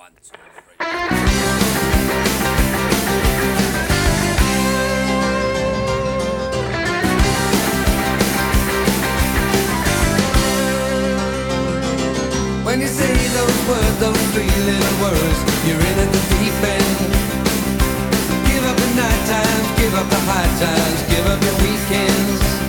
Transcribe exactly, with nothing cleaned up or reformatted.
When you say those words, those three little words, you're in at the deep end. Give up the night times, give up the high times, give up your weekends.